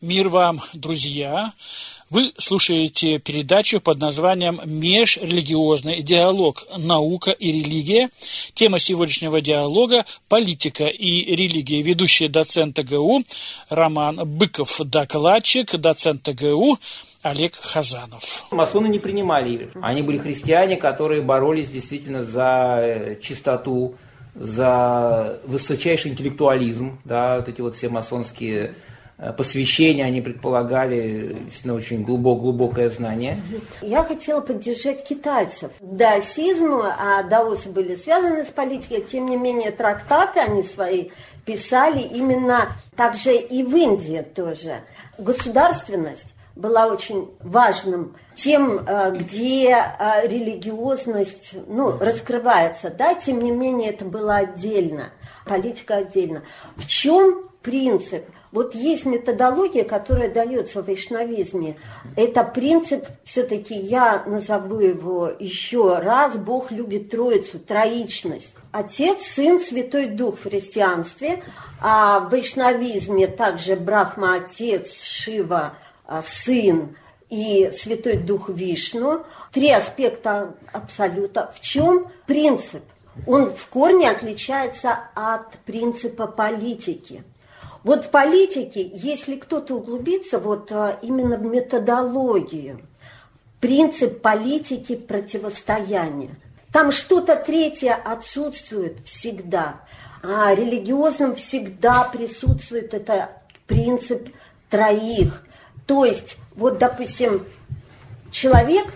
Мир вам, друзья! Вы слушаете передачу под названием «Межрелигиозный диалог. Наука и религия». Тема сегодняшнего диалога – политика и религия. Ведущий доцент ТГУ Роман Быков, докладчик доцент ТГУ Олег Хазанов. Масоны не принимали евреев. Они были христиане, которые боролись действительно за чистоту, за высочайший интеллектуализм. Да, вот эти вот все масонские посвящения, они предполагали действительно очень глубокое знание. Я хотела поддержать китайцев. Даосизм, а даосы были связаны с политикой, тем не менее трактаты они свои писали именно также и в Индии тоже. Государственность была очень важным тем, где религиозность раскрывается. Да? Тем не менее это было отдельно, политика отдельно. В чем принцип? Вот есть методология, которая дается в вайшнавизме. Это принцип, все-таки я назову его еще раз, Бог любит Троицу, троичность. Отец, Сын, Святой Дух в христианстве, а в вайшнавизме также Брахма, Отец, Шива, Сын и Святой Дух Вишну. Три аспекта абсолюта. В чем принцип? Он в корне отличается от принципа политики. Вот в политике, если кто-то углубится именно в методологию, принцип политики противостояния, там что-то третье отсутствует всегда, а религиозным всегда присутствует это принцип троих. То есть, допустим, человек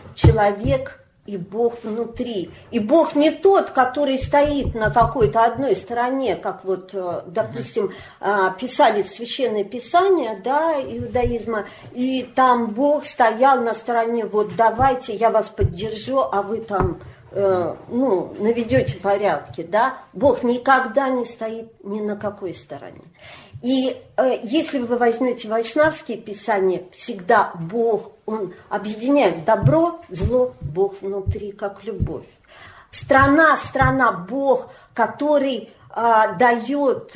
и Бог внутри. И Бог не тот, который стоит на какой-то одной стороне, как допустим, писали Священное Писание, да, иудаизма, и там Бог стоял на стороне, давайте я вас поддержу, а вы там наведете порядки, да. Бог никогда не стоит ни на какой стороне. И если вы возьмете вайшнавские писания, всегда Бог, Он объединяет добро, зло, Бог внутри, как любовь. Страна, Бог, который дает,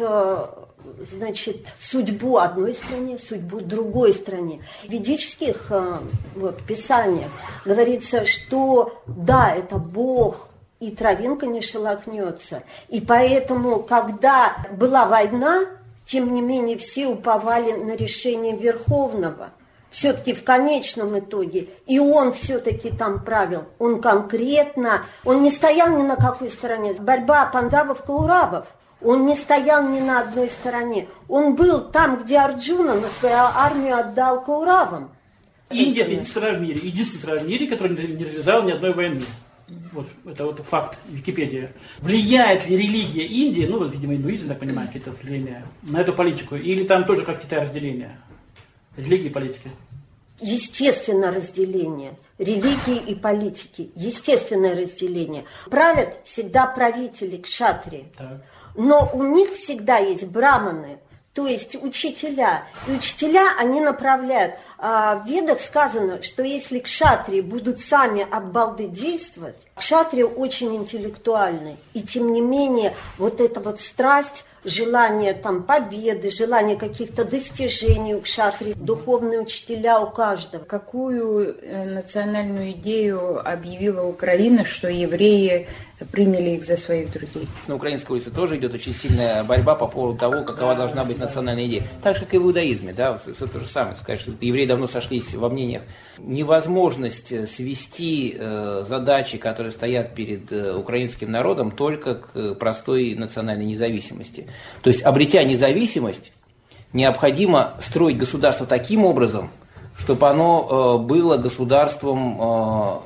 судьбу одной стране, судьбу другой стране. В ведических писаниях говорится, что да, это Бог, и травинка не шелохнется. И поэтому, когда была война, тем не менее, все уповали на решение Верховного. Все-таки в конечном итоге. И он все-таки там правил. Он конкретно, он не стоял ни на какой стороне. Борьба пандавов-кауравов. Он не стоял ни на одной стороне. Он был там, где Арджуна, но свою армию отдал кауравам. Индия – это единственная страна в мире, которая не развязала ни одной войны. Это факт, Википедия. Влияет ли религия Индии, видимо, индуизм, так понимаю, какие-то влияния, на эту политику? Или там тоже как Китай разделение? Религии и политики? Естественно, разделение. Религии и политики. Естественное разделение. Правят всегда правители, кшатрии. Так. Но у них всегда есть браманы, то есть учителя. И учителя они направляют. В Ведах сказано, что если кшатрии будут сами от балды действовать, кшатрии очень интеллектуальны. И тем не менее, эта страсть, желание победы, желание каких-то достижений у кшатрий, духовные учителя у каждого. Какую национальную идею объявила Украина, что евреи приняли их за своих друзей? На украинской улице тоже идет очень сильная борьба по поводу того, какова должна быть национальная идея. Так же, как и в иудаизме, да, все то же самое. Сказать, что евреи давно сошлись во мнениях. Невозможность свести задачи, которые стоят перед украинским народом, только к простой национальной независимости. То есть, обретя независимость, необходимо строить государство таким образом, чтобы оно было государством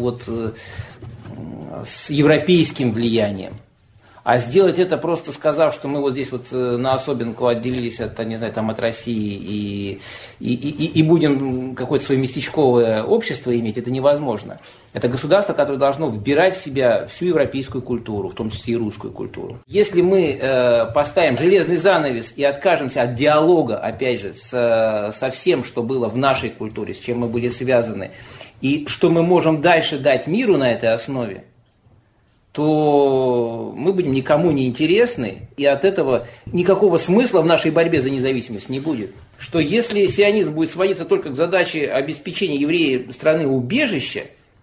с европейским влиянием. А сделать это просто сказав, что мы здесь на особенку отделились от России и будем какое-то свое местечковое общество иметь, это невозможно. Это государство, которое должно вбирать в себя всю европейскую культуру, в том числе и русскую культуру. Если мы поставим железный занавес и откажемся от диалога, опять же, со всем, что было в нашей культуре, с чем мы были связаны, и что мы можем дальше дать миру на этой основе, то мы будем никому не интересны, и от этого никакого смысла в нашей борьбе за независимость не будет. Что если сионизм будет сводиться только к задаче обеспечения евреев страны убежища,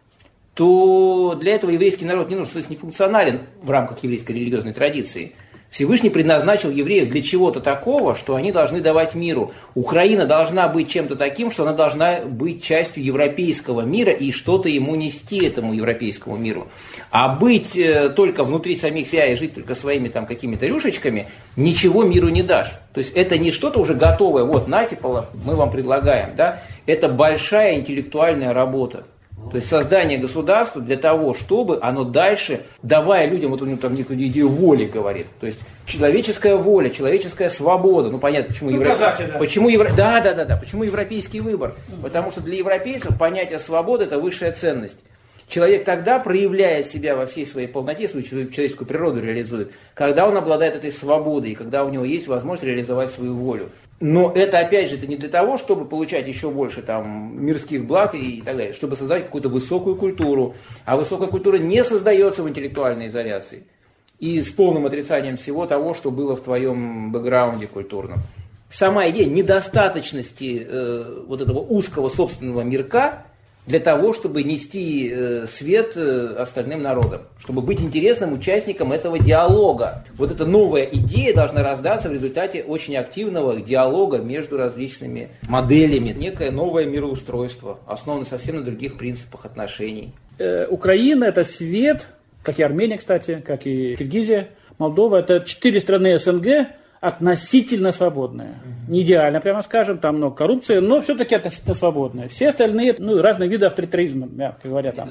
то для этого еврейский народ не нужен, то есть не функционален в рамках еврейской религиозной традиции. Всевышний предназначил евреев для чего-то такого, что они должны давать миру. Украина должна быть чем-то таким, что она должна быть частью европейского мира и что-то ему нести, этому европейскому миру. А быть только внутри самих себя и жить только своими там какими-то рюшечками, ничего миру не дашь. То есть это не что-то уже готовое, вот на типа мы вам предлагаем, да? Это большая интеллектуальная работа. То есть создание государства для того, чтобы оно дальше, давая людям, вот у него там некую идею воли говорит, то есть человеческая воля, человеческая свобода, ну понятно, почему почему европейский выбор, потому что для европейцев понятие свободы – это высшая ценность. Человек тогда проявляет себя во всей своей полноте, свою человеческую природу реализует, когда он обладает этой свободой, и когда у него есть возможность реализовать свою волю. Но это, опять же, это не для того, чтобы получать еще больше там, мирских благ и так далее, чтобы создать какую-то высокую культуру. А высокая культура не создается в интеллектуальной изоляции и с полным отрицанием всего того, что было в твоем бэкграунде культурном. Сама идея недостаточности вот этого узкого собственного мирка для того, чтобы нести свет остальным народам, чтобы быть интересным участником этого диалога. Вот эта новая идея должна рождаться в результате очень активного диалога между различными моделями. Некое новое мироустройство, основанное совсем на других принципах отношений. Украина – это свет, как и Армения, кстати, как и Киргизия, Молдова. Это 4 страны СНГ, относительно свободная. Не идеально, прямо скажем, там много коррупции, но все-таки относительно свободная. Все остальные, разные виды авторитаризма, мягко говоря, там.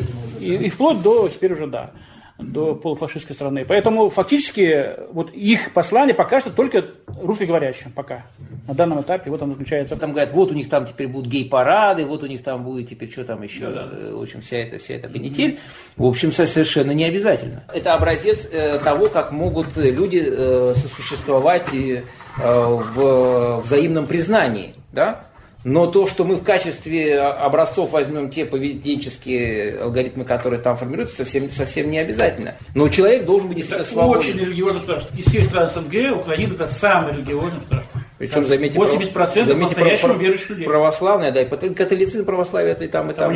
И вплоть до, теперь уже, до полуфашистской страны. Поэтому фактически вот их послание пока что только русскоговорящим, пока. На данном этапе вот оно заключается. Там говорят, вот у них там теперь будут гей-парады, вот у них там будет теперь что там еще. В общем, вся эта канитель. В общем, совершенно не обязательно. Это образец того, как могут люди сосуществовать в взаимном признании, да? Но то, что мы в качестве образцов возьмем те поведенческие алгоритмы, которые там формируются, совсем не обязательно. Но человек должен быть действительно свободен. Очень религиозным государством. Из всех стран СНГ Украина – это самое религиозное государство. Причем, заметьте, 80% по-настоящему верующих людей. Православное, да, и католицизм, православие, это и там, и там.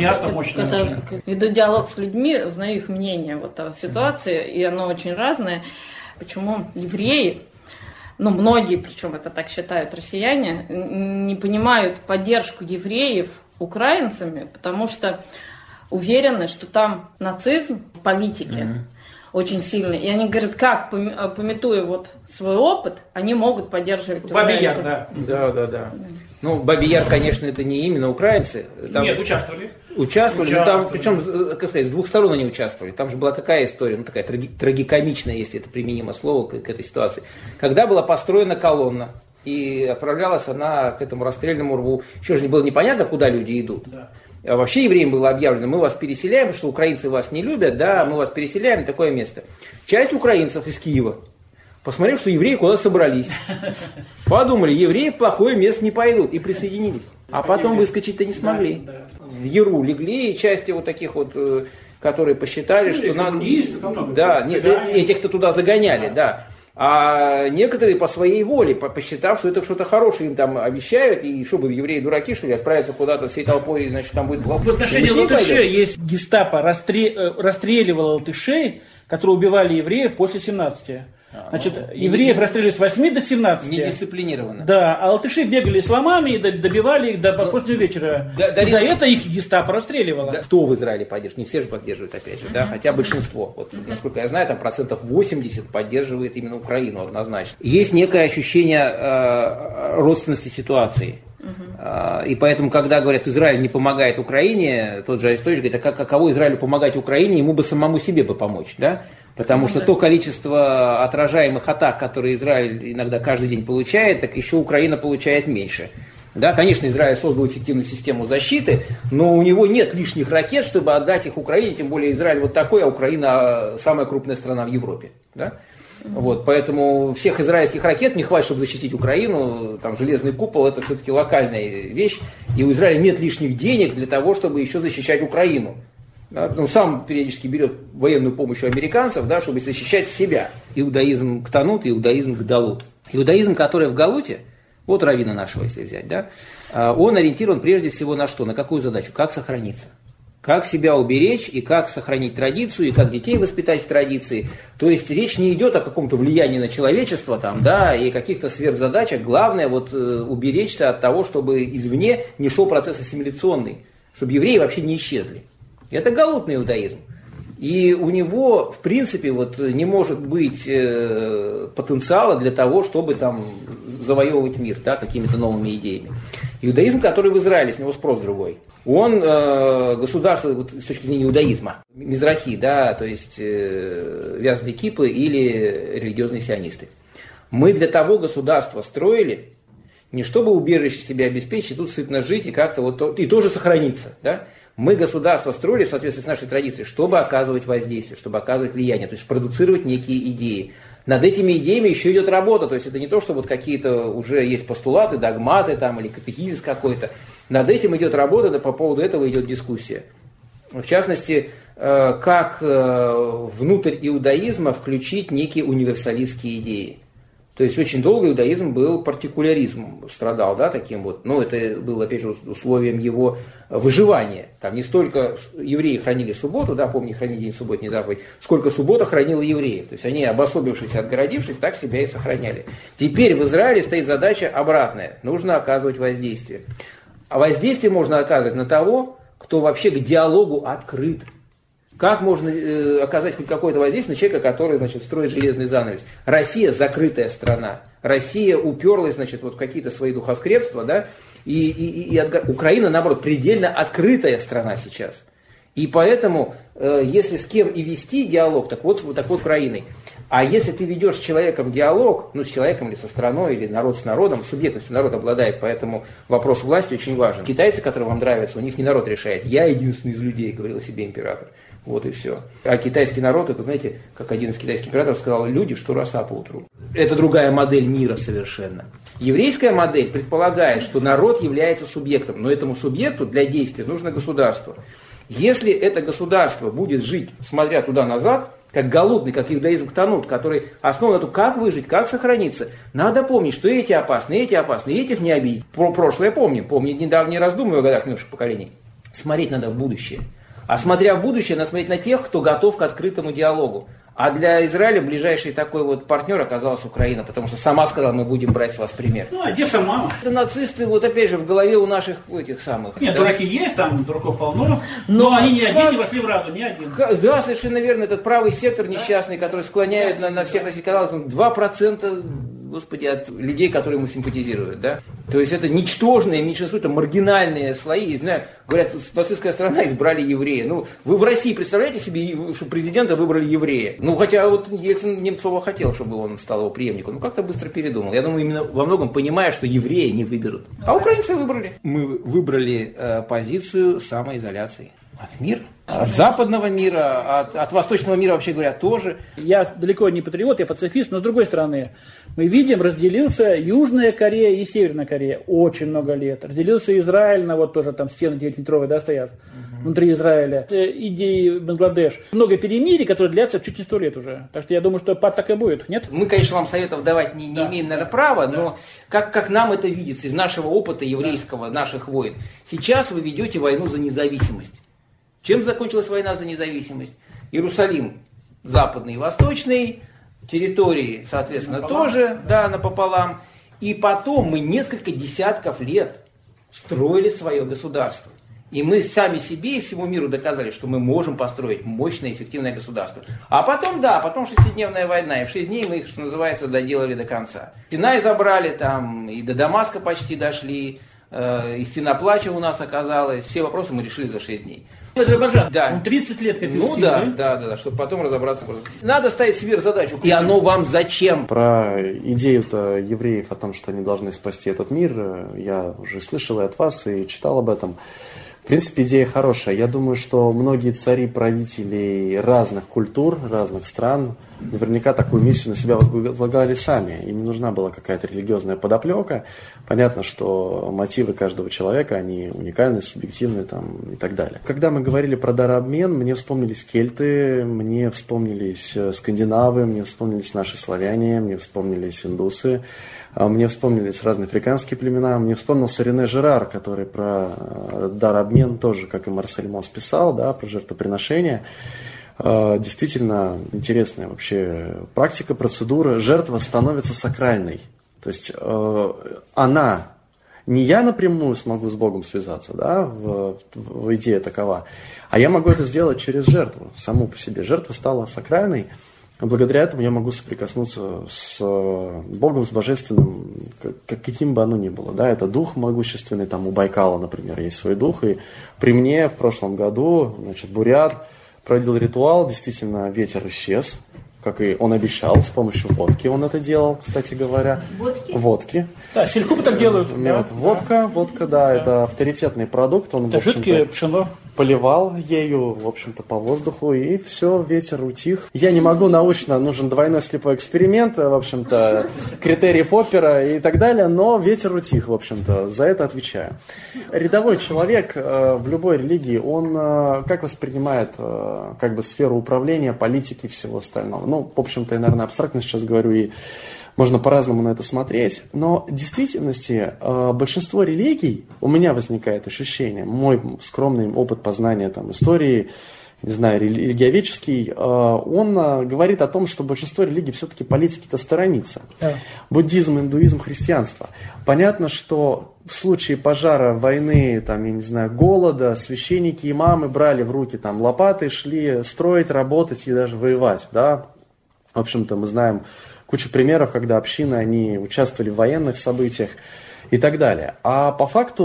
Веду диалог с людьми, узнаю их мнение вот о ситуации, и оно очень разное. Почему евреи, многие, причем это так считают россияне, не понимают поддержку евреев украинцами, потому что уверены, что там нацизм в политике очень сильный. И они говорят, как, памятуя вот свой опыт, они могут поддерживать украинцев. Бабий-Яр, да. Бабий Яр, конечно, это не именно украинцы. Там нет, участвовали. Там, причем, как сказать, с двух сторон они участвовали. Там же была какая история, такая трагикомичная, если это применимо слово к этой ситуации. Когда была построена колонна, и отправлялась она к этому расстрельному рву, еще же было непонятно, куда люди идут. Да. А вообще евреям было объявлено, мы вас переселяем, потому что украинцы вас не любят, да, мы вас переселяем в такое место. Часть украинцев из Киева, посмотрев, что евреи куда-то собрались, подумали, евреи в плохое место не пойдут, и присоединились. А потом выскочить-то не смогли. В Яру легли, и части вот таких вот, которые посчитали, что надо... Да, этих-то туда загоняли, да. А некоторые по своей воле, посчитав, что это что-то хорошее им там обещают, и чтобы евреи дураки, что ли, отправятся куда-то всей толпой, значит, там будет... В отношении латышей есть гестапо расстреливало латышей, которые убивали евреев после 17. Значит, евреев расстреливали с 8 до 17. Недисциплинированно. Да, а латыши бегали с ломами и добивали их до позднего вечера. И за это их гестапо расстреливало. Да, кто в Израиле поддерживает? Не все же поддерживают, опять же, да, хотя большинство. Вот, насколько я знаю, там 80% поддерживает именно Украину однозначно. Есть некое ощущение родственности ситуации. И поэтому, когда говорят, Израиль не помогает Украине, тот же Арестович говорит, а каково Израилю помогать Украине, ему бы самому себе бы помочь, да? Потому что то количество отражаемых атак, которые Израиль иногда каждый день получает, так еще Украина получает меньше. Да, конечно, Израиль создал эффективную систему защиты, но у него нет лишних ракет, чтобы отдать их Украине, тем более Израиль вот такой, а Украина самая крупная страна в Европе. Да? Вот, поэтому всех израильских ракет не хватит, чтобы защитить Украину. Там железный купол — это все-таки локальная вещь, и у Израиля нет лишних денег для того, чтобы еще защищать Украину. Он сам периодически берет военную помощь у американцев, да, чтобы защищать себя. Иудаизм Ктанут и иудаизм Гдалут. Иудаизм, который в Галуте, вот раввина нашего, если взять, да, он ориентирован прежде всего на что? На какую задачу? Как сохраниться. Как себя уберечь и как сохранить традицию, и как детей воспитать в традиции. То есть речь не идет о каком-то влиянии на человечество там, да, и каких-то сверхзадачах. Главное вот уберечься от того, чтобы извне не шел процесс ассимиляционный, чтобы евреи вообще не исчезли. Это галутный иудаизм. И у него, в принципе, вот не может быть потенциала для того, чтобы там завоевывать мир, да, какими-то новыми идеями. Иудаизм, который в Израиле, с него спрос другой. Он государство вот, с точки зрения иудаизма, мизрахи, да, то есть вязаные кипы или религиозные сионисты. Мы для того государство строили, не чтобы убежище себе обеспечить, тут сытно жить и как-то вот и тоже сохраниться, да. Мы государство строили в соответствии с нашей традицией, чтобы оказывать воздействие, чтобы оказывать влияние, то есть продуцировать некие идеи. Над этими идеями еще идет работа, то есть это не то, что вот какие-то уже есть постулаты, догматы там, или катехизис какой-то. Над этим идет работа, да, по поводу этого идет дискуссия. В частности, как внутрь иудаизма включить некие универсалистские идеи. То есть очень долго иудаизм был партикуляризмом, страдал, да, таким вот, но это было, опять же, условием его выживания. Там не столько евреи хранили субботу, да, помни, храни день суббот, не заповедь, сколько суббота хранила евреев. То есть они, обособившись, отгородившись, так себя и сохраняли. Теперь в Израиле стоит задача обратная. Нужно оказывать воздействие. А воздействие можно оказывать на того, кто вообще к диалогу открыт. Как можно оказать хоть какое-то воздействие на человека, который, значит, строит железный занавес? Россия закрытая страна. Россия уперлась, значит, вот в какие-то свои духоскрепства, да, и Украина, наоборот, предельно открытая страна сейчас. И поэтому, если с кем и вести диалог, так вот Украиной. А если ты ведешь с человеком диалог, ну, с человеком или со страной, или народ с народом, субъектностью народ обладает, поэтому вопрос власти очень важен. Китайцы, которые вам нравятся, у них не народ решает. Я единственный из людей, говорил себе император. Вот и все. А китайский народ, это, знаете, как один из китайских императоров сказал, люди, что роса по утру. Это другая модель мира совершенно. Еврейская модель предполагает, что народ является субъектом, но этому субъекту для действия нужно государство. Если это государство будет жить, смотря туда назад, как галутный, как иудаизм Ктанут, который основан на том, как выжить, как сохраниться, надо помнить, что эти опасны, этих не обидеть. Про прошлое помним, помнить недавние раздумья о годах минувших поколений. Смотреть надо в будущее. А смотря в будущее, надо смотреть на тех, кто готов к открытому диалогу. А для Израиля ближайший такой вот партнер оказалась Украина, потому что сама сказала, мы будем брать с вас пример. Ну, а где сама? Это нацисты, вот опять же, в голове у наших этих самых. Нет, дураки есть, там дураков полно, но они ни один не вошли в Раду, ни один. Да, совершенно верно, этот правый сектор несчастный, который склоняет на всех российских каналах, 2%, господи, от людей, которые ему симпатизируют, да. То есть это ничтожные меньшинство, это маргинальные слои. Я знаю, говорят, нацистская страна избрали еврея. Ну, вы в России представляете себе, что президента выбрали еврея? Ну, хотя вот Ельцин Немцова хотел, чтобы он стал его преемником. Ну, как-то быстро передумал. Я думаю, именно во многом понимая, что евреи не выберут. А украинцы выбрали. Мы выбрали позицию самоизоляции. От мира, от западного мира, от восточного мира, вообще говоря, тоже. Я далеко не патриот, я пацифист, но с другой стороны, мы видим, разделился Южная Корея и Северная Корея очень много лет. Разделился Израиль на вот тоже там стены 9-метровые, да, стоят внутри Израиля. Идеи Бангладеш. Много перемирий, которые длятся чуть не 100 лет уже. Так что я думаю, что так и будет, нет? Мы, конечно, вам советов давать не имеем, наверное, права, но как нам это видится из нашего опыта еврейского, наших войн. Сейчас вы ведете войну за независимость. Чем закончилась война за независимость? Иерусалим западный и восточный, территории, соответственно, тоже, да, напополам. И потом мы несколько десятков лет строили свое государство. И мы сами себе и всему миру доказали, что мы можем построить мощное, эффективное государство. А потом, да, потом 6-дневная война. И в 6 дней мы их, что называется, доделали до конца. Синай забрали там, и до Дамаска почти дошли, и стена плача у нас оказалась. Все вопросы мы решили за 6 дней. Азербайджан, да. Он 30 лет копил силы. Да, чтобы потом разобраться. Надо ставить сверхзадачу. И оно вам зачем? Про идею-то евреев о том, что они должны спасти этот мир, я уже слышал и от вас, и читал об этом. В принципе, идея хорошая. Я думаю, что многие цари, правители разных культур, разных стран, наверняка такую миссию на себя возлагали сами. Им не нужна была какая-то религиозная подоплека. Понятно, что мотивы каждого человека, они уникальны, субъективны там, и так далее. Когда мы говорили про дарообмен, мне вспомнились кельты, мне вспомнились скандинавы, мне вспомнились наши славяне, мне вспомнились индусы, мне вспомнились разные африканские племена, мне вспомнился Рене Жерар, который про дарообмен тоже, как и Марсель Мос писал, да, про жертвоприношение. Действительно интересная вообще практика, процедура. Жертва становится сакральной. То есть она, не я напрямую смогу с Богом связаться, да, в идее такова, а я могу это сделать через жертву, саму по себе. Жертва стала сакральной, благодаря этому я могу соприкоснуться с Богом, с Божественным, каким бы оно ни было. Да, это дух могущественный, там у Байкала, например, есть свой дух, и при мне в прошлом году, значит, бурят проводил ритуал, действительно ветер исчез, как и он обещал, с помощью водки он это делал, кстати говоря. Водки. Да, в Силькубе так делают. Да, водка, да, это авторитетный продукт. Он, это жидкое пшено. Поливал ею, в общем-то, по воздуху, и все, ветер утих. Я не могу научно, нужен двойной слепой эксперимент, в общем-то, критерии Поппера и так далее, но ветер утих, в общем-то, за это отвечаю. Рядовой человек в любой религии, он как воспринимает как бы сферу управления, политики и всего остального? Ну, в общем-то, я, наверное, абстрактно сейчас говорю, и можно по-разному на это смотреть, но в действительности большинство религий, у меня возникает ощущение, мой скромный опыт познания там, истории, не знаю, религиоведческий, он говорит о том, что большинство религий все-таки политики-то сторонится. Да. Буддизм, индуизм, христианство. Понятно, что в случае пожара, войны, там, я не знаю, голода, священники, имамы брали в руки там, лопаты, шли строить, работать и даже воевать. Да? В общем-то, мы знаем кучу примеров, когда общины, они участвовали в военных событиях и так далее. А по факту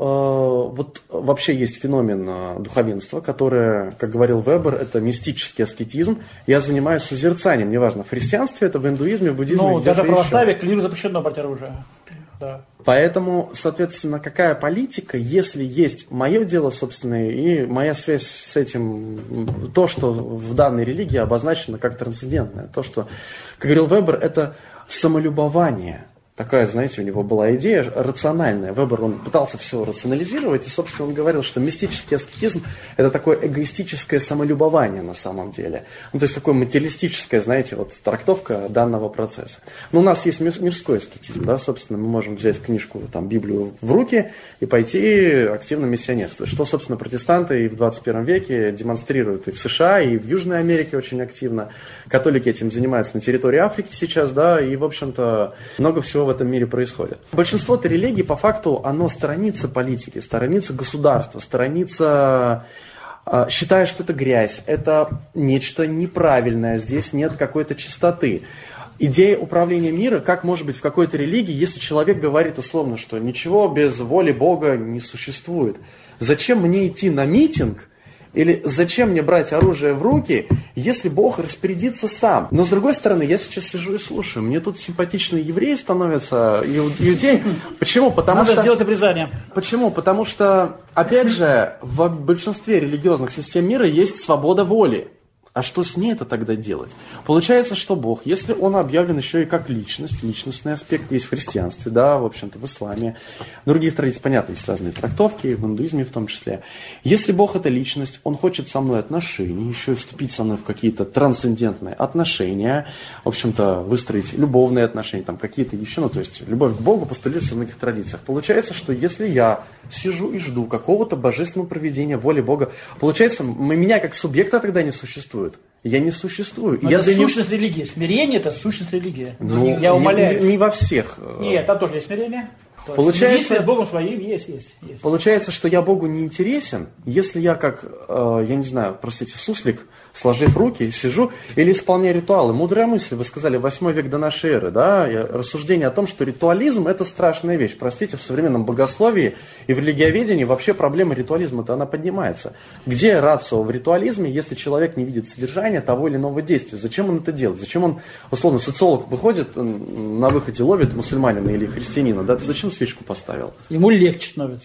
вот вообще есть феномен духовенства, которое, как говорил Вебер, это мистический аскетизм. Я занимаюсь созерцанием, неважно, в христианстве, это в индуизме, в буддизме. Ну, даже в православии клиру запрещено брать оружие. Да. Поэтому, соответственно, какая политика, если есть мое дело собственное и моя связь с этим, то, что в данной религии обозначено как трансцендентное, то, что, как говорил Вебер, это самолюбование. Такая, знаете, у него была идея рациональная. Вебер, он пытался все рационализировать, и, собственно, он говорил, что мистический аскетизм – это такое эгоистическое самолюбование на самом деле. Ну, то есть, такое материалистическая, знаете, вот трактовка данного процесса. Но у нас есть мирской аскетизм, да, собственно, мы можем взять книжку, там, Библию в руки и пойти активно миссионерствовать. Что, собственно, протестанты и в 21 веке демонстрируют и в США, и в Южной Америке очень активно. Католики этим занимаются на территории Африки сейчас, да, и, в общем-то, много всего в этом мире происходит. Большинство-то религий, по факту, оно сторонится политики, сторонится государства, сторонится, считая, что это грязь, это нечто неправильное, здесь нет какой-то чистоты. Идея управления мира, как может быть в какой-то религии, если человек говорит условно, что ничего без воли Бога не существует. Зачем мне идти на митинг? Или зачем мне брать оружие в руки, если Бог распорядится сам? Но с другой стороны, я сейчас сижу и слушаю. Мне тут симпатичные евреи становятся, иудеи. Почему? Надо сделать обрезание. Почему? Потому что, опять же, в большинстве религиозных систем мира есть свобода воли. А что с ней это тогда делать? Получается, что Бог, если Он объявлен еще и как личность, личностный аспект есть в христианстве, да, в общем-то, в исламе, в других традициях, понятно, есть разные трактовки, в индуизме в том числе. Если Бог это личность, Он хочет со мной отношений, еще и вступить со мной в какие-то трансцендентные отношения, в общем-то, выстроить любовные отношения, там какие-то еще, ну, то есть, любовь к Богу постулируется в многих традициях. Получается, что если я сижу и жду какого-то божественного провидения, воли Бога, получается, меня как субъекта тогда не существует. Я не существую. Это сущность религии. Смирение – это сущность религии. Ну, я умоляю. Не во всех. Нет, там тоже есть смирение. Получается, с Богом своим есть. Получается, что я Богу не интересен, если я как, я не знаю, простите, суслик, сложив руки, сижу или исполняю ритуалы. Мудрая мысль, вы сказали, 8 век до нашей эры, да, рассуждение о том, что ритуализм – это страшная вещь. Простите, в современном богословии и в религиоведении вообще проблема ритуализма-то она поднимается. Где рацио в ритуализме, если человек не видит содержания того или иного действия? Зачем он это делает? Зачем он, условно, социолог выходит, на выходе ловит мусульманина или христианина, да, ты зачем свечку поставил? Ему легче становится.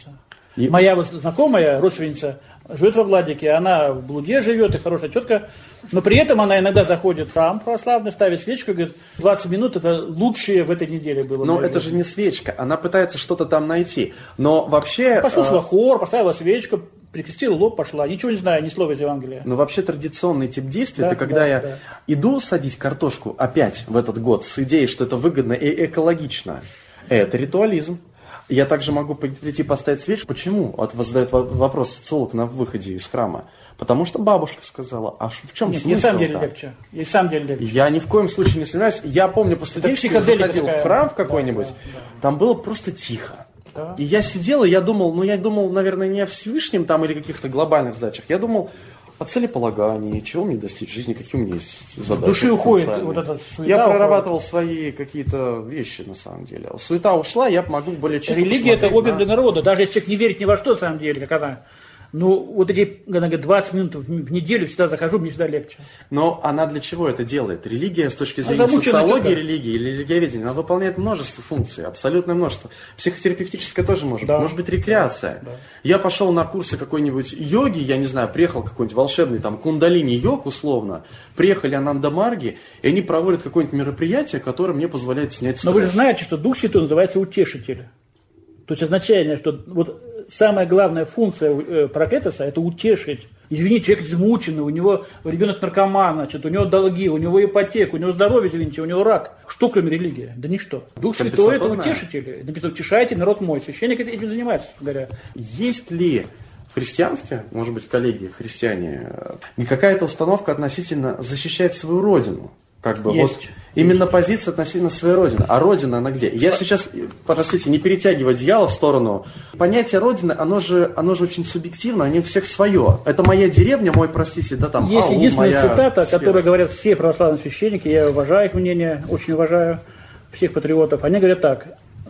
Моя вот знакомая, родственница, живет во Владике, она в блуде живет, и хорошая тетка, но при этом она иногда заходит в храм православный, ставит свечку и говорит, 20 минут это лучшее в этой неделе было. Но это же не свечка, она пытается что-то там найти. Но вообще... Послушала хор, поставила свечку, прикрестила лоб, пошла, ничего не знаю, ни слова из Евангелия. Но вообще традиционный тип действий, это когда я иду садить картошку опять в этот год с идеей, что это выгодно и экологично. Это ритуализм. Я также могу прийти поставить свечку. Почему? Вот задает вопрос социолог на выходе из храма. Потому что бабушка сказала, а в чем смысл? Нет, в самом деле легче. И в самом деле легче. Я ни в коем случае не сомневаюсь. Я помню, после того, как я заходил в храм в какой-нибудь, там было просто тихо. Да. И я сидел, и я думал, наверное, не о Всевышнем там или каких-то глобальных задачах. Я думал о целеполагании, чего мне достичь в жизни, какие у меня есть задачи. В душе уходит вот этот суета. Я прорабатывал свои какие-то вещи, на самом деле. Суета ушла, я могу более честно религия – это обмен для народа. Даже если человек не верит ни во что, на самом деле, как она. Ну, вот эти 20 минут в неделю всегда захожу, мне всегда легче. Но она для чего это делает? Религия с точки зрения социологии религии или религиоведения, она выполняет множество функций, абсолютное множество. Психотерапевтическая тоже может быть. Может быть рекреация. Да. Я пошел на курсы какой-нибудь йоги, я не знаю, приехал какой-нибудь волшебный там кундалини-йог условно, приехали Ананда-Марги, и они проводят какое-нибудь мероприятие, которое мне позволяет снять стресс. Но вы же знаете, что Дух Святой называется утешитель. То есть означает, что вот самая главная функция проклятоса – это утешить. Извините, человек измученный, у него ребенок наркоман, значит, у него долги, у него ипотека, у него здоровье, извините, у него рак. Что кроме религии? Да ничто. Дух Святой – это утешитель. Написано, утешайте народ мой. Священник этим занимается, говоря. Есть ли в христианстве, может быть, коллеги христиане, не какая-то установка относительно защищать свою родину? Как бы есть. Вот именно позиция относительно своей родины. А родина она где? Я сейчас, простите, не перетягиваю одеяло в сторону. Понятие родины, оно же очень субъективно, оно у всех свое. Это моя деревня, мой, простите, да, там. Есть единственная цитата, которую говорят все православные священники, я уважаю их мнение, очень уважаю всех патриотов. Они говорят так: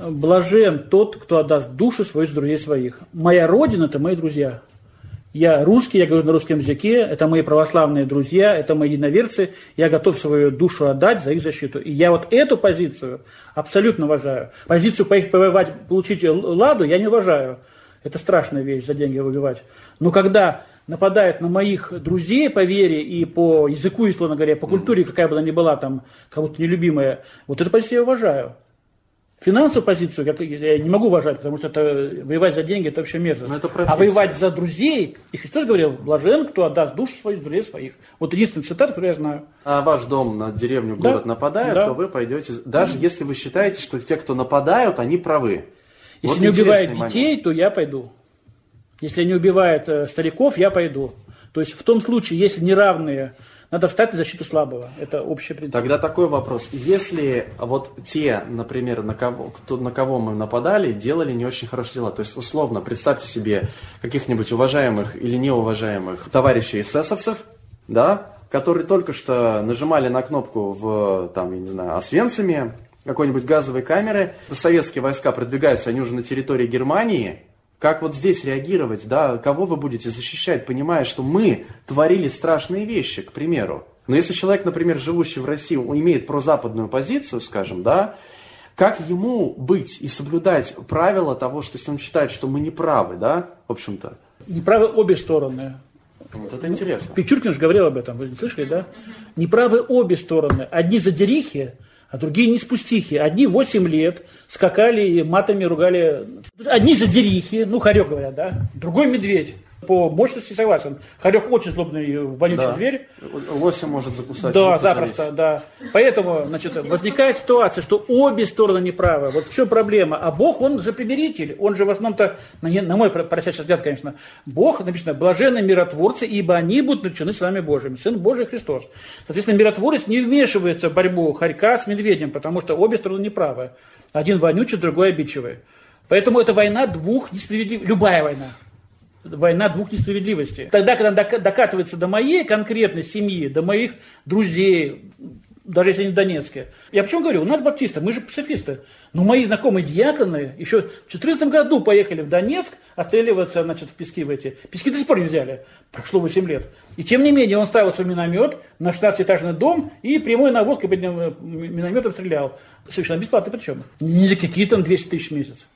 блажен тот, кто отдаст душу свою за друзей своих. Моя родина – это мои друзья. Я русский, я говорю на русском языке, это мои православные друзья, это мои единоверцы, я готов свою душу отдать за их защиту. И я вот эту позицию абсолютно уважаю. Позицию повоевать, получить ладу я не уважаю. Это страшная вещь, за деньги выбивать. Но когда нападают на моих друзей по вере и по языку, условно говоря, по культуре, какая бы она ни была, там, кому-то нелюбимая, вот эту позицию я уважаю. Финансовую позицию я не могу уважать, потому что это воевать за деньги – это вообще мерзость. А воевать за друзей, и Христос говорил, блажен, кто отдаст душу свою за друзей своих. Вот единственная цитата, которую я знаю. А ваш дом на деревню, город нападает, то вы пойдете, даже если вы считаете, что те, кто нападают, они правы. Если не убивают детей, то я пойду. Если не убивают стариков, я пойду. То есть в том случае, если неравные, надо встать на защиту слабого. Это общий принцип. Тогда такой вопрос. Если вот те, например, на кого мы нападали, делали не очень хорошие дела, то есть условно представьте себе каких-нибудь уважаемых или неуважаемых товарищей эсэсовцев, да, которые только что нажимали на кнопку в, там, я не знаю, Освенциме, какой-нибудь газовой камеры, советские войска продвигаются, они уже на территории Германии. Как вот здесь реагировать, да, кого вы будете защищать, понимая, что мы творили страшные вещи, к примеру. Но если человек, например, живущий в России, он имеет прозападную позицию, скажем, да, как ему быть и соблюдать правила того, что если он считает, что мы не правы, да, в общем-то. Неправы обе стороны. Вот это интересно. Печуркин же говорил об этом, вы не слышали, да? Неправы обе стороны. Одни задерихи, а другие не спустихи. Одни 8 лет скакали и матами ругали. Одни задерихи, ну, хорек говорят, да? Другой медведь. По мощности согласен. Хорек очень злобный, вонючий зверь. Лося может закусать. Да, запросто, да. Поэтому, значит, возникает ситуация, что обе стороны неправы. Вот в чем проблема. А Бог, он же примиритель. Он же в основном-то, на мой просящий взгляд, конечно, Бог, написано, блаженны миротворцы, ибо они будут наречены сынами Божьими. Сын Божий Христос. Соответственно, миротворец не вмешивается в борьбу хорька с медведем, потому что обе стороны неправы. Один вонючий, другой обидчивый. Поэтому это война двух несправедливых. Любая война. Война двух несправедливостей. Тогда, когда докатывается до моей конкретной семьи, до моих друзей, даже если они в Донецке. Я почему говорю, у нас баптисты, мы же пацифисты. Но мои знакомые диаконы еще в 2014 году поехали в Донецк отстреливаться, значит, в пески в эти. Пески до сих пор не взяли. Прошло 8 лет. И тем не менее он ставил свой миномет на 16-этажный дом и прямой наводкой под минометом стрелял. Совершенно бесплатно причем. Не за какие там 200 тысяч в месяц.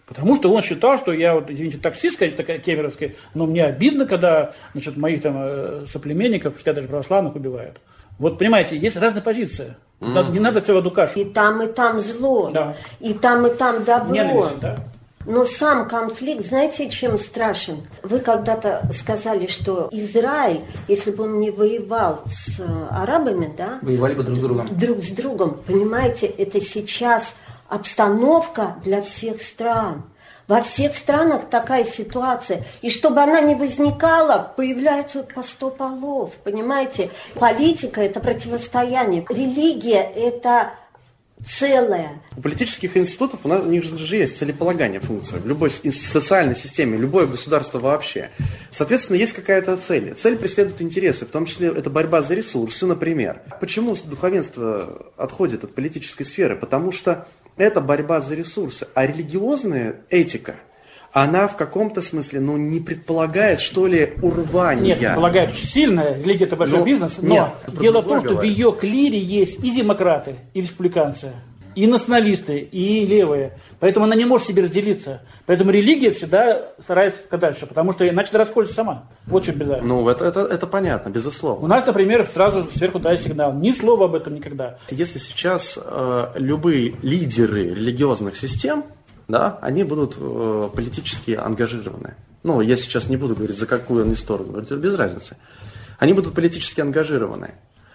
Потому что он считал, что я, вот, извините, таксист, конечно, такая кемеровская, но мне обидно, когда, значит, моих там соплеменников, пускай даже православных, убивают. Вот, понимаете, есть разная позиция. Не надо все в одну кашу. И там зло, да. и там добро. Ненависть, да. Но сам конфликт, знаете, чем страшен? Вы когда-то сказали, что Израиль, если бы он не воевал с арабами, да? Воевали бы друг с другом. Друг с другом. Понимаете, это сейчас обстановка для всех стран. Во всех странах такая ситуация. И чтобы она не возникала, появляется по 100 полов. Понимаете? Политика – это противостояние. Религия – это целое. У политических институтов у них же есть целеполагание функции. В любой социальной системе, любое государство вообще. Соответственно, есть какая-то цель. Цель преследует интересы, в том числе это борьба за ресурсы, например. Почему духовенство отходит от политической сферы? Потому что это борьба за ресурсы. А религиозная этика, она в каком-то смысле, не предполагает, что ли, урвания. Нет, предполагает очень сильно. Религия – это большой бизнес. Но дело в том, что в ее клире есть и демократы, и республиканцы, и националисты, и левые. Поэтому она не может себе разделиться. Поэтому религия всегда старается дальше, потому что иначе расколется сама. Вот что беда. Это понятно, безусловно. У нас, например, сразу сверху дали сигнал. Ни слова об этом никогда. Если сейчас любые лидеры религиозных систем, да, они будут политически ангажированы. Я сейчас не буду говорить, за какую они сторону, это без разницы. Они будут политически ангажированы.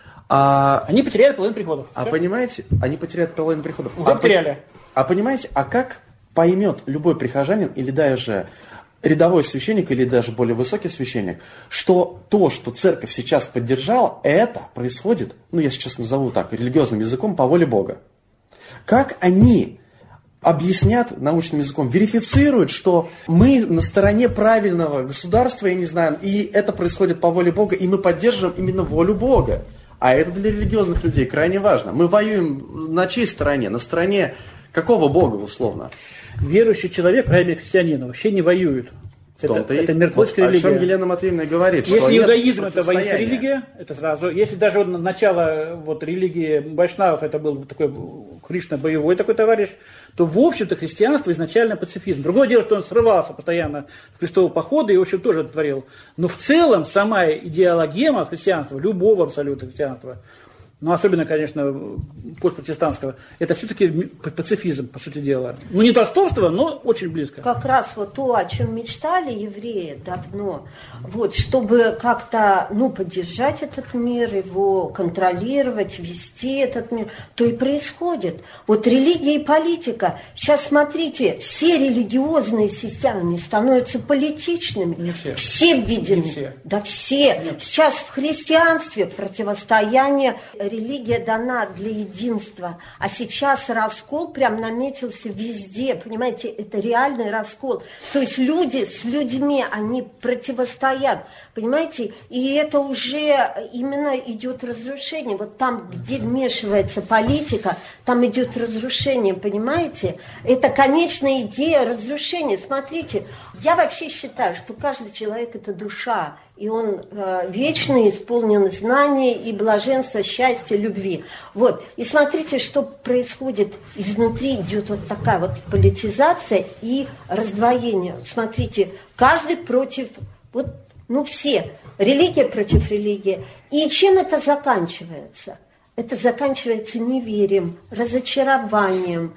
Они потеряют половину приходов. Понимаете, они потеряют половину приходов. Уже потеряли. Понимаете, как поймет любой прихожанин или даже рядовой священник, или даже более высокий священник, что то, что церковь сейчас поддержала, это происходит, я сейчас назову так, религиозным языком, по воле Бога. Как они объяснят научным языком, верифицируют, что мы на стороне правильного государства, я не знаю, и это происходит по воле Бога, и мы поддерживаем именно волю Бога. А это для религиозных людей крайне важно. Мы воюем на чьей стороне? На стороне какого Бога, условно? Верующий человек, правильно христианин, вообще не воюет. Это мертвецкая религия. О чем Елена Матвеевна и говорит. Если иудаизм это воинственная религия, это сразу. Если даже начало религии вайшнавов, это был такой Кришна боевой такой товарищ, то в общем-то христианство изначально пацифизм. Другое дело, что он срывался постоянно с крестового похода и в общем тоже это творил. Но в целом сама идеологема христианства, любого абсолютно христианства, особенно, конечно, постпротестантского, это все-таки пацифизм, по сути дела. Не толстовство, но очень близко. Как раз то, о чем мечтали евреи давно, чтобы как-то, поддержать этот мир, его контролировать, вести этот мир, то и происходит. Религия и политика. Сейчас, смотрите, все религиозные системы, они становятся политичными. Не все. Все введены. Не все. Да все. Нет. Сейчас в христианстве противостояние. Религия дана для единства, а сейчас раскол прям наметился везде, понимаете, это реальный раскол. То есть люди с людьми, они противостоят, понимаете, и это уже именно идет разрушение. Там, где вмешивается политика, там идет разрушение, понимаете? Это конечная идея разрушения. Смотрите, я вообще считаю, что каждый человек – это душа, и он вечно исполнен знаний и блаженства, счастья, любви. И смотрите, что происходит. Изнутри идет такая политизация и раздвоение. Смотрите, каждый против, все. Религия против религии. И чем это заканчивается? Это заканчивается неверием, разочарованием,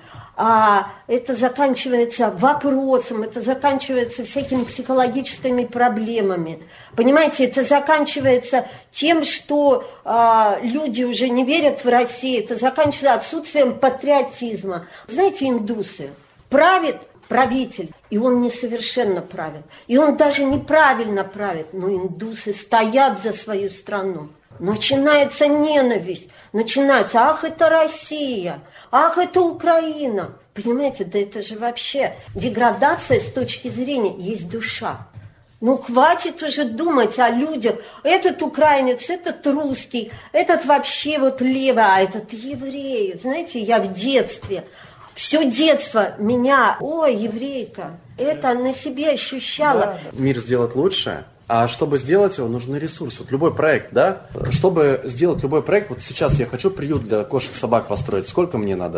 это заканчивается вопросом, это заканчивается всякими психологическими проблемами. Понимаете, это заканчивается тем, что люди уже не верят в Россию, это заканчивается отсутствием патриотизма. Знаете, индусы правит правитель, и он несовершенно правит, и он даже неправильно правит, но индусы стоят за свою страну. Начинается ненависть, начинается, ах, это Россия, ах, это Украина. Понимаете, да это же вообще деградация с точки зрения, есть душа. Хватит уже думать о людях. Этот украинец, этот русский, этот вообще левый, а этот еврей. Знаете, я в детстве, все детство меня, еврейка, это на себе ощущала. Да. Мир сделать лучше. А чтобы сделать его, нужны ресурсы. Любой проект, да? Чтобы сделать любой проект, сейчас я хочу приют для кошек, собак построить. Сколько мне надо?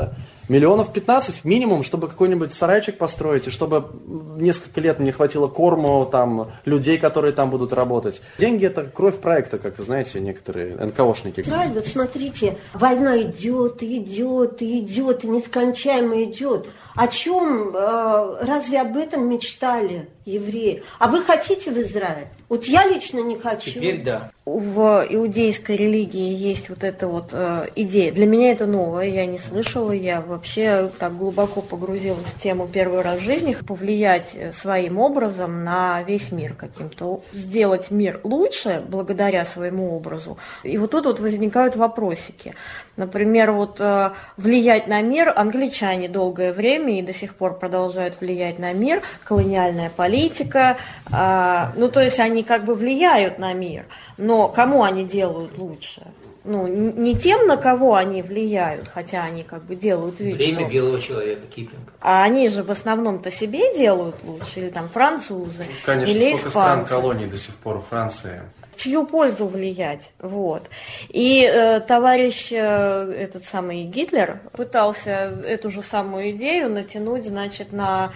Миллионов 15 минимум, чтобы какой-нибудь сарайчик построить, и чтобы несколько лет мне хватило корму, там, людей, которые там будут работать. Деньги – это кровь проекта, как, знаете, некоторые НКОшники. Правильно, вот смотрите, война идет, идет, идет, и нескончаемо идет. О чем, разве об этом мечтали евреи? А вы хотите в Израиль? Вот я лично не хочу. Теперь да. В иудейской религии есть вот эта вот идея. Для меня это новое, я не слышала, я вообще так глубоко погрузилась в тему первый раз в жизни. Повлиять своим образом на весь мир каким-то, сделать мир лучше благодаря своему образу. И вот тут вот возникают вопросики. Например, вот влиять на мир англичане долгое время и до сих пор продолжают влиять на мир, колониальная политика, ну то есть они как бы влияют на мир, но кому они делают лучше? Ну, не тем, на кого они влияют, хотя они как бы делают вид, Время что... белого человека, Киплинг. А они же в основном-то себе делают лучше, или там французы, Конечно, или сколько стран испанцы. колоний до сих пор, Франция. В чью пользу влиять, вот. И товарищ этот самый Гитлер пытался эту же самую идею натянуть, значит, на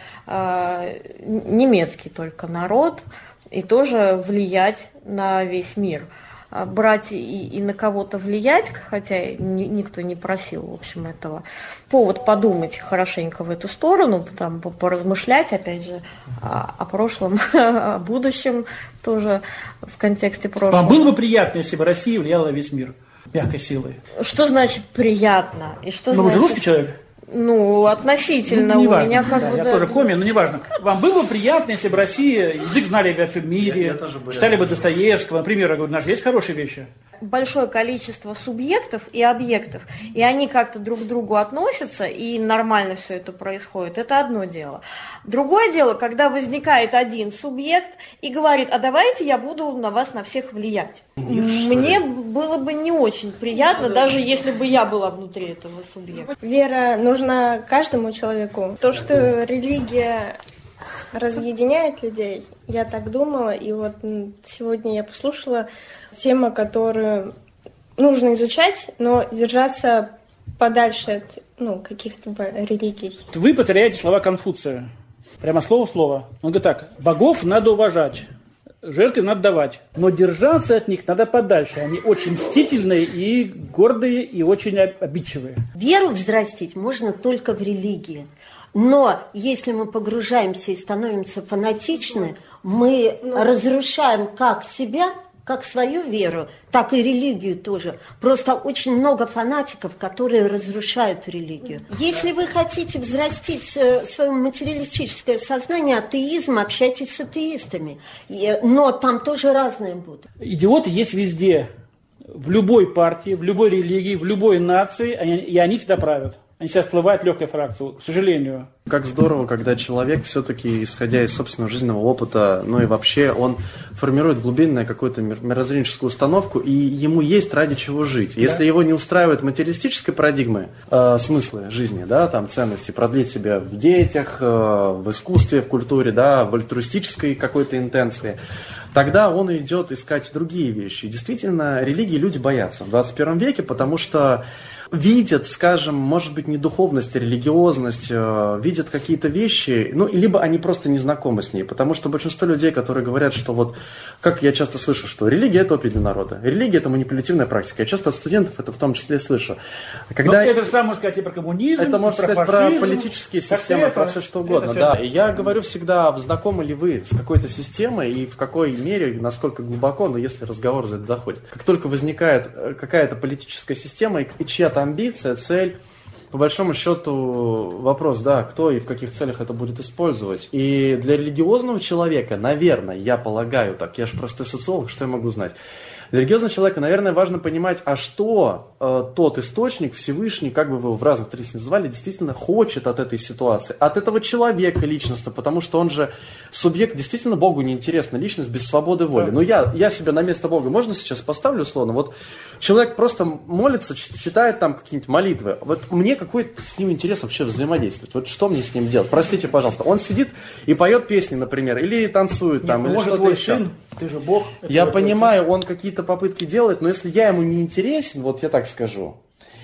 немецкий только народ и тоже влиять на весь мир. Брать и на кого-то влиять, хотя никто не просил, в общем, этого. Повод подумать хорошенько в эту сторону, там, поразмышлять, опять же, о прошлом, о будущем тоже в контексте прошлого. Вам было бы приятно, если бы Россия влияла на весь мир мягкой силой? Что значит приятно? И что Но вы же значит... русский человек? Ну, относительно, Ну, у неважно, меня как да, бы... я тоже коми, но неважно. Вам было бы приятно, если бы Россия, язык знали во всем мире, читали бы Достоевского, например, я говорю, у нас же есть хорошие вещи. Большое количество субъектов и объектов, и они как-то друг к другу относятся, и нормально все это происходит, это одно дело. Другое дело, когда возникает один субъект и говорит, а давайте я буду на вас на всех влиять. Мне было бы не очень приятно, даже если бы я была внутри этого субъекта. Вера нужна каждому человеку. То, что религия разъединяет людей, я так думала, и вот сегодня я послушала тему, которую нужно изучать, но держаться подальше от каких-то религий. Вы повторяете слова Конфуция, прямо слово в слово. Он говорит так, богов надо уважать, жертвы надо давать, но держаться от них надо подальше. Они очень мстительные и гордые, и очень обидчивые. Веру взрастить можно только в религии. Но если мы погружаемся и становимся фанатичны, мы разрушаем как себя, как свою веру, так и религию тоже. Просто очень много фанатиков, которые разрушают религию. Если вы хотите взрастить свое материалистическое сознание, атеизм, общайтесь с атеистами. Но там тоже разные будут. Идиоты есть везде. В любой партии, в любой религии, в любой нации, и они всегда правят. Они сейчас всплывают легкой фракцией, к сожалению. Как здорово, когда человек все-таки, исходя из собственного жизненного опыта, ну и вообще, он формирует глубинную какую-то мировоззренческую установку, и ему есть ради чего жить. Если его не устраивает материалистической парадигмы, смыслы жизни, да, там, ценности, продлить себя в детях, в искусстве, в культуре, да, в альтруистической какой-то интенции, тогда он идет искать другие вещи. И действительно, религии люди боятся в 21 веке, потому что видят, скажем, может быть, не духовность, а религиозность, видят какие-то вещи, ну, либо они просто не знакомы с ней, потому что большинство людей, которые говорят, что вот, как я часто слышу, что религия – это опий для народа, религия – это манипулятивная практика, я часто от студентов это в том числе слышу. Когда... Но это же самое можно сказать и про коммунизм, это можно сказать фашизм, про политические системы, про все что угодно, да. И я говорю всегда, знакомы ли вы с какой-то системой и в какой мере, насколько глубоко, но если разговор за это заходит. Как только возникает какая-то политическая система и чья-то амбиция, цель, по большому счету вопрос, да, кто и в каких целях это будет использовать. И для религиозного человека, наверное, я полагаю так, я же простой социолог, что я могу знать. Для религиозного человека, наверное, важно понимать, а что тот источник, Всевышний, как бы вы его в разных традициях называли, действительно хочет от этой ситуации, от этого человека личностно, потому что он же субъект, действительно Богу неинтересна личность без свободы воли. Но я себя на место Бога можно сейчас поставлю условно? Вот человек просто молится, читает там какие-нибудь молитвы. Вот мне какой с ним интерес вообще взаимодействовать? Вот что мне с ним делать? Простите, пожалуйста. Он сидит и поет песни, например, или танцует там, или что-то еще. Сын, ты же Бог. Я понимаю, он какие-то попытки делает, но если я ему не интересен, вот я так скажу,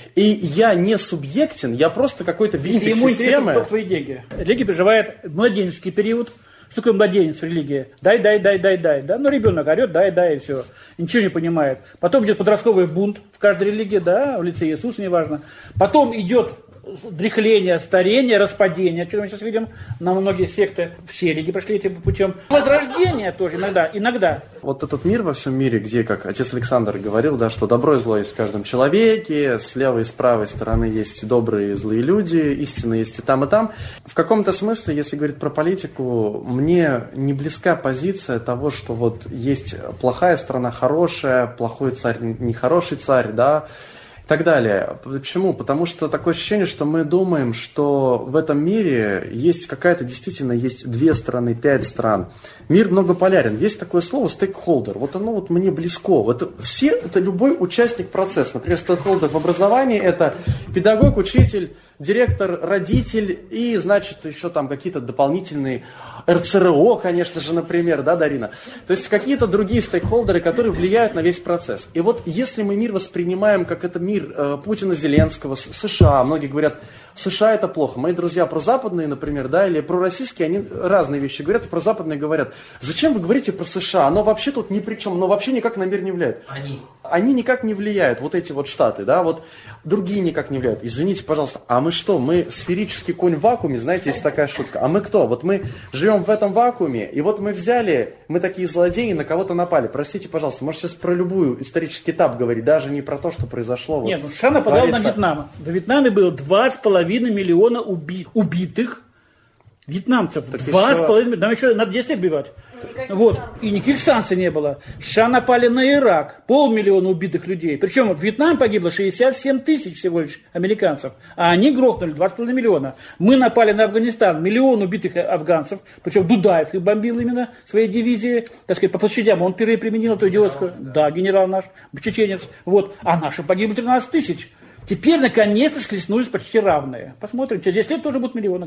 И я не субъектен, я просто какой-то винтик ему системы. Ему твои деньги. Религия переживает младенческий период. Что такое младенец в религии? Дай. Да? Ну, ребенок орет, дай, и все. Ничего не понимает. Потом идет подростковый бунт в каждой религии, да, в лице Иисуса, неважно. Потом идет дряхление, старение, распадение, что мы сейчас видим на многие секты. Все религии прошли этим путем. Возрождение тоже иногда. Вот этот мир во всем мире, где, как отец Александр говорил, да, что добро и зло есть в каждом человеке, с левой и с правой стороны есть добрые и злые люди, истина есть и там, и там. В каком-то смысле, если говорить про политику, мне не близка позиция того, что вот есть плохая сторона, хорошая, плохой царь, нехороший царь, да, и так далее. Почему? Потому что такое ощущение, что мы думаем, что в этом мире есть какая-то, действительно, есть 2 страны, 5 стран. Мир многополярен. Есть такое слово стейкхолдер. Вот оно вот мне близко. Это любой участник процесса. Например, стейкхолдер в образовании – это педагог, учитель, директор, родитель и, значит, еще там какие-то дополнительные РЦРО, конечно же, например, да, Дарина? То есть какие-то другие стейкхолдеры, которые влияют на весь процесс. И вот если мы мир воспринимаем как это мир Путина, Зеленского, США, многие говорят, США это плохо. Мои друзья прозападные, например, да, или пророссийские, они разные вещи говорят, и прозападные говорят, зачем вы говорите про США? Оно вообще тут ни при чем, оно вообще никак на мир не влияет. Они никак не влияют, вот эти вот штаты, да, вот другие никак не влияют. Извините, пожалуйста, а мы что? Мы сферический конь в вакууме, знаете, есть такая шутка. А мы кто? Вот мы живем в этом вакууме, и вот мы взяли, мы такие злодеи, на кого-то напали. Простите, пожалуйста, может сейчас про любую исторический этап говорить, даже не про то, что произошло. Нет, вот, США нападал на Вьетнам. В Вьетнаме было 2,5 миллиона убитых вьетнамцев. 2,5 миллиона. Нам еще надо 10 лет убивать. Вот. И никаких санкций не было. США напали на Ирак. 500 000 убитых людей. Причем вот в Вьетнам погибло 67 тысяч всего лишь американцев. А они грохнули 2,5 миллиона. Мы напали на Афганистан. 1 миллион убитых афганцев. Причем Дудаев их бомбил именно своей дивизией. Так сказать, по площадям он впервые применил эту идиотскую. Да, генерал наш, чеченец. Вот. А наши погибло 13 тысяч. Теперь, наконец-то, схлестнулись почти равные. Посмотрим, через 10 лет тоже будут миллионы.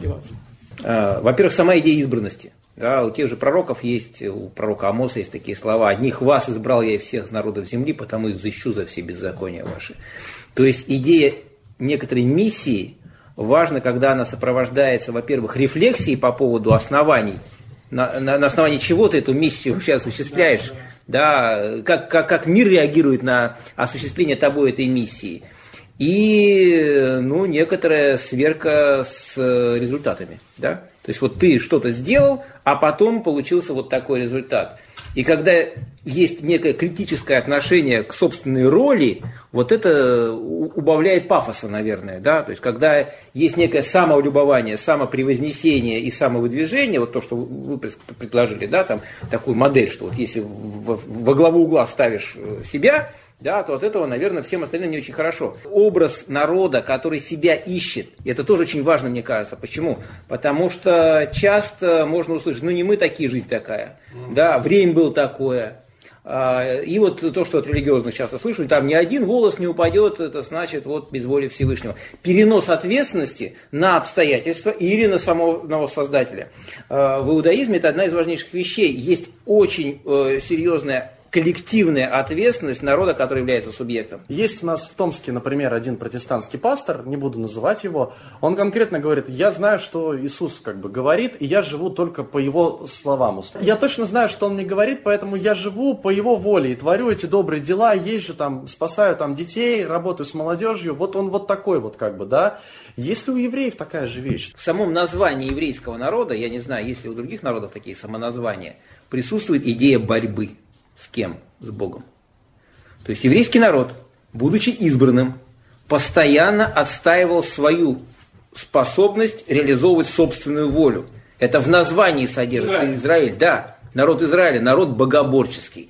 Во-первых, сама идея избранности. Да, у тех же пророков есть, у пророка Амоса есть такие слова: «Одних вас избрал я из всех народов земли, потому и взыщу за все беззакония ваши». То есть идея некоторой миссии важна, когда она сопровождается, во-первых, рефлексией по поводу оснований, на основании чего ты эту миссию вообще осуществляешь, да, как мир реагирует на осуществление тобой этой миссии. И некоторая сверка с результатами. Да? То есть вот ты что-то сделал, а потом получился вот такой результат. И когда есть некое критическое отношение к собственной роли, вот это убавляет пафоса, наверное. Да? То есть когда есть некое самолюбование, самопревознесение и самовыдвижение, вот то, что вы предложили, да, там, такую модель, что вот если во главу угла ставишь себя, да, то от этого, наверное, всем остальным не очень хорошо. Образ народа, который себя ищет, это тоже очень важно, мне кажется. Почему? Потому что часто можно услышать, не мы такие, жизнь такая. Да, время было такое. И вот то, что от религиозных часто слышу, там ни один волос не упадет, это значит вот без воли Всевышнего. Перенос ответственности на обстоятельства или на самого Создателя. В иудаизме это одна из важнейших вещей. Есть очень серьезная коллективная ответственность народа, который является субъектом. Есть у нас в Томске, например, один протестантский пастор, не буду называть его, он конкретно говорит: я знаю, что Иисус говорит, и я живу только по его словам. Я точно знаю, что он мне говорит, поэтому я живу по его воле и творю эти добрые дела, езжу там, спасаю там детей, работаю с молодежью, вот он вот такой вот да. Есть ли у евреев такая же вещь? В самом названии еврейского народа, я не знаю, есть ли у других народов такие самоназвания, присутствует идея борьбы. С кем? С Богом. То есть еврейский народ, будучи избранным, постоянно отстаивал свою способность реализовывать собственную волю. Это в названии содержится Израиль. Да, народ Израиля, народ богоборческий.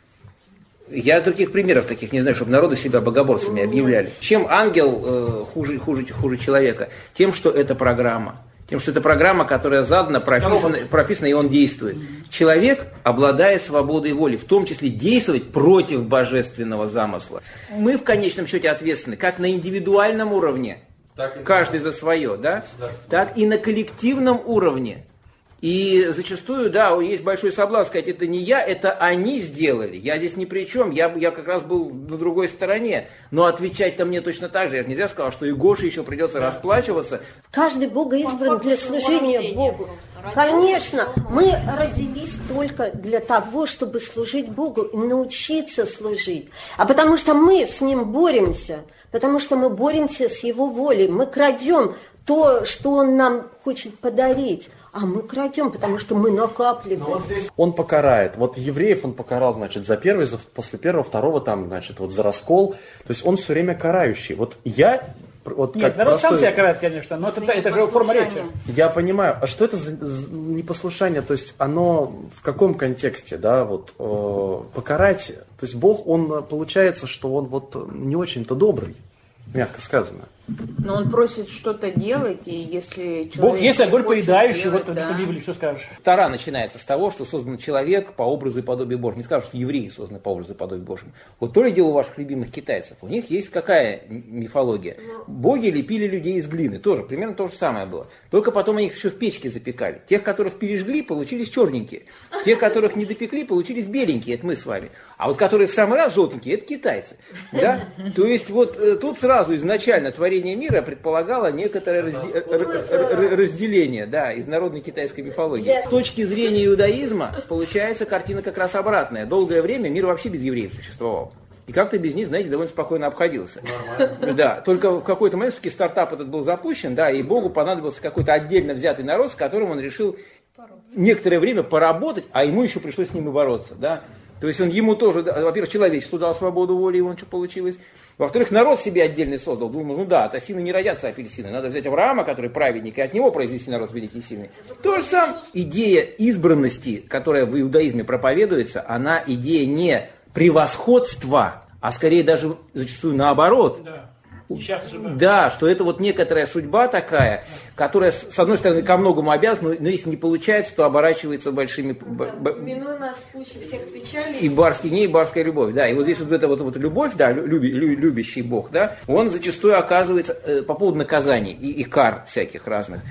Я других примеров таких не знаю, чтобы народы себя богоборцами объявляли. Чем ангел хуже человека? Тем, что это программа. Тем, что это программа, которая задана, прописана, и он действует. Человек обладает свободой воли, в том числе действовать против божественного замысла. Мы в конечном счете ответственны как на индивидуальном уровне, каждый за свое, да? Так и на коллективном уровне. И зачастую, да, есть большой соблазн сказать, это не я, это они сделали. Я здесь ни при чем, я как раз был на другой стороне. Но отвечать-то мне точно так же. Я же нельзя сказать, что и Гоше еще придется расплачиваться. Каждый Бога избран для служения Богу. Конечно, мы родились только для того, чтобы служить Богу и научиться служить. А потому что мы с Ним боремся, потому что мы боремся с Его волей. Мы крадем то, что Он нам хочет подарить. А мы крадем, потому что мы накапливаем. Вот здесь он покарает. Вот евреев он покарал, значит, за первый, после первого, второго, там, значит, вот за раскол. То есть он все время карающий. Вот я... Вот нет, народ сам себя карает, конечно, но это же форма речи. Я понимаю. А что это за непослушание? То есть оно в каком контексте, да, вот покарать? То есть Бог, он, получается, что он вот не очень-то добрый, мягко сказано. Но он просит что-то делать, и если человек... Бог есть огонь поедающий, делать, вот в Библии, что скажешь? Тора начинается с того, что создан человек по образу и подобию Божьему. Не скажут, что евреи созданы по образу и подобию Божьему. Вот то ли дело у ваших любимых китайцев. У них есть какая мифология? Боги лепили людей из глины. Тоже примерно то же самое было. Только потом они их еще в печке запекали. Тех, которых пережгли, получились черненькие. Тех, которых не допекли, получились беленькие. Это мы с вами. А вот которые в самый раз желтенькие, это китайцы. Да? То есть вот тут сразу изначально творение мира предполагало некоторое разделение, да, из народной китайской мифологии. С точки зрения иудаизма получается картина как раз обратная. Долгое время мир вообще без евреев существовал. И как-то без них, знаете, довольно спокойно обходился. Нормально. Да, только в какой-то момент все-таки стартап этот был запущен, да, и Богу понадобился какой-то отдельно взятый народ, с которым он решил некоторое время поработать, а ему еще пришлось с ним и бороться, да. То есть он ему тоже, во-первых, человечеству дал свободу воли, и вон что получилось. Во-вторых, народ себе отдельный создал. Думал, ну да, от осины не родятся апельсины. Надо взять Авраама, который праведник, и от него произвести народ великий и сильный. То же самое. Идея избранности, которая в иудаизме проповедуется, она идея не превосходства, а скорее даже зачастую наоборот. Да. Да, что это вот некоторая судьба такая, которая, с одной стороны, ко многому обязана, но если не получается, то оборачивается большими... Минуй нас пуще всех печали. И барский гнев, и барская любовь. Да, и вот здесь вот эта вот любовь, да, любящий Бог, да, он зачастую оказывается по поводу наказаний и кар всяких разных.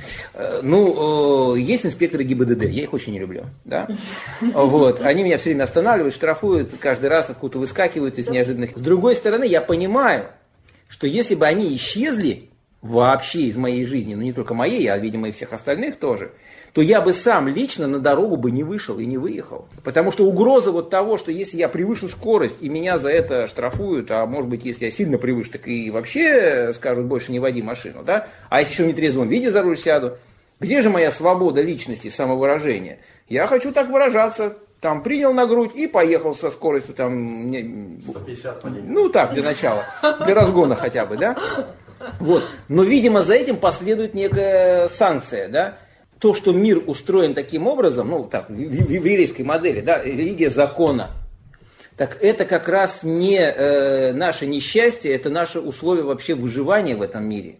Есть инспекторы ГИБДД, я их очень не люблю, да. Вот, они меня все время останавливают, штрафуют, каждый раз откуда-то выскакивают из неожиданных... С другой стороны, я понимаю, что если бы они исчезли вообще из моей жизни, ну не только моей, а, видимо, и всех остальных тоже, то я бы сам лично на дорогу бы не вышел и не выехал. Потому что угроза вот того, что если я превышу скорость и меня за это штрафуют, а может быть, если я сильно превышу, так и вообще скажут, больше не води машину, да? А если еще в нетрезвом виде за руль сяду, где же моя свобода личности, самовыражения? Я хочу так выражаться. Там принял на грудь и поехал со скоростью там 150 по ней. Ну так, для начала, для разгона хотя бы, да? Вот. Но, видимо, за этим последует некая санкция, да? То, что мир устроен таким образом, ну так, в еврейской модели, да, религия закона. Так это как раз не наше несчастье, это наше условие вообще выживания в этом мире.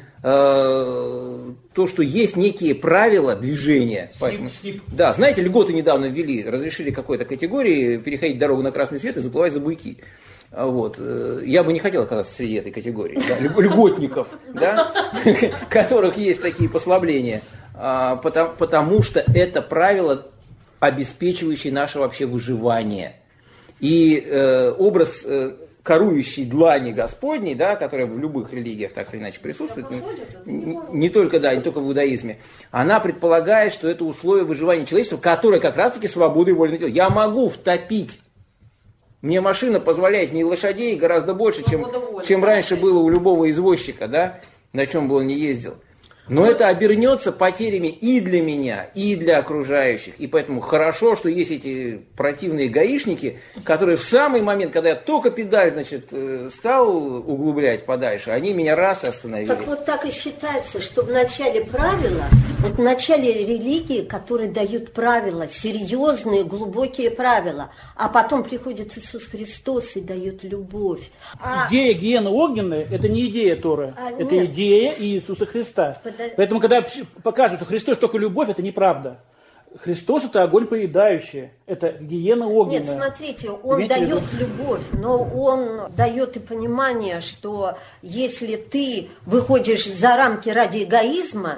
То, что есть некие правила движения. Да, знаете, льготы недавно ввели, разрешили какой-то категории переходить дорогу на красный свет и заплывать за буйки. Вот. Я бы не хотел оказаться среди этой категории, да, льготников, да, которых есть такие послабления, потому что это правила, обеспечивающие наше вообще выживание. И образ корующей длани Господней, да, которая в любых религиях так или иначе присутствует, не только в иудаизме, она предполагает, что это условие выживания человечества, которое как раз-таки свобода и воля. Я могу втопить. Мне машина позволяет не лошадей гораздо больше, чем раньше было у любого извозчика, да, на чем бы он ни ездил. Но это обернется потерями и для меня, и для окружающих. И поэтому хорошо, что есть эти противные гаишники, которые в самый момент, когда я только педаль, стал углублять подальше, они меня раз и остановили. Так вот так и считается, что в начале правила, вот в начале религии, которые дают правила, серьезные, глубокие правила, а потом приходит Иисус Христос и дает любовь. Идея гиены огненной – это не идея Торы, это идея Иисуса Христа. Поэтому, когда показывают, что Христос только любовь, это неправда. Христос – это огонь поедающий, это гиена огненная. Нет, смотрите, Он дает любовь, но Он дает и понимание, что если ты выходишь за рамки ради эгоизма,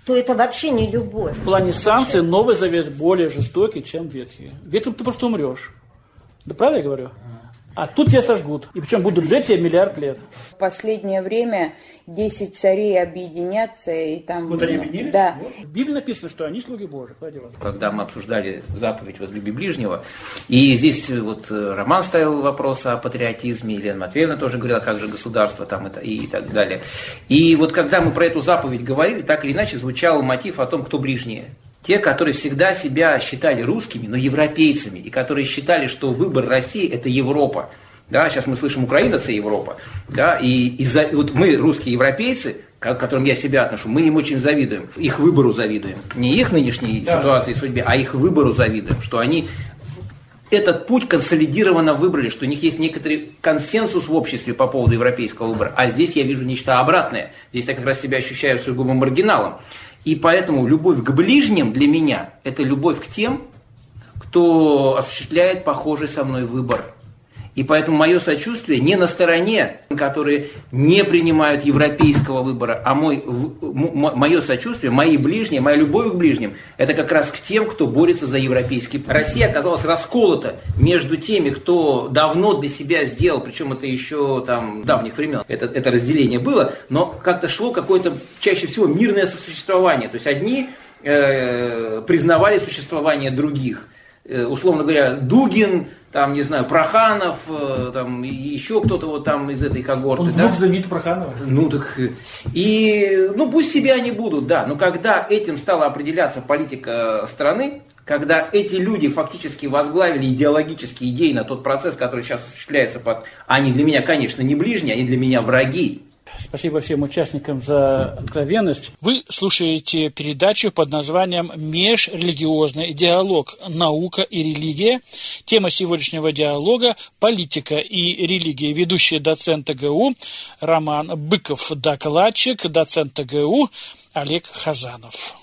то это вообще не любовь. В плане санкций Новый Завет более жестокий, чем Ветхий. Ветхий ты просто умрешь. Да правильно я говорю? А тут тебя сожгут. И причем будут жить тебе миллиард лет. В последнее время 10 царей объединятся и там... Вот они объединились? Да. Вот. В Библии написано, что они слуги Божьи. Когда мы обсуждали заповедь «Возлюби ближнего», и здесь вот Роман ставил вопрос о патриотизме, Елена Матвеевна тоже говорила, как же государство там и так далее. И вот когда мы про эту заповедь говорили, так или иначе звучал мотив о том, кто ближние. Те, которые всегда себя считали русскими, но европейцами, и которые считали, что выбор России – это Европа. Да, сейчас мы слышим, Украина – это Европа. Да, и вот мы, русские европейцы, к которым я себя отношу, мы им очень завидуем, их выбору завидуем. Не их нынешней ситуации и судьбе, а их выбору завидуем, что они этот путь консолидированно выбрали, что у них есть некоторый консенсус в обществе по поводу европейского выбора. А здесь я вижу нечто обратное. Здесь я как раз себя ощущаю сугубо маргиналом. И поэтому любовь к ближним для меня – это любовь к тем, кто осуществляет похожий со мной выбор. И поэтому мое сочувствие не на стороне, которые не принимают европейского выбора, а мое сочувствие, мои ближние, моя любовь к ближним – это как раз к тем, кто борется за европейский. Россия оказалась расколота между теми, кто давно для себя сделал, причем это еще там давних времен, это разделение было, но как-то шло какое-то чаще всего мирное сосуществование. То есть одни признавали существование других. Условно говоря, Дугин, там, не знаю, Проханов, там, еще кто-то вот там из этой когорты. Он внук знаменитого Проханова. Ну, так, пусть себе они будут, да, но когда этим стала определяться политика страны, когда эти люди фактически возглавили идеологически, идейно тот процесс, который сейчас осуществляется они для меня, конечно, не ближние, они для меня враги. Спасибо всем участникам за откровенность. Вы слушаете передачу под названием «Межрелигиозный диалог. Наука и религия». Тема сегодняшнего диалога – политика и религия. Ведущий доцент ТГУ Роман Быков, докладчик, доцент ТГУ Олег Хазанов.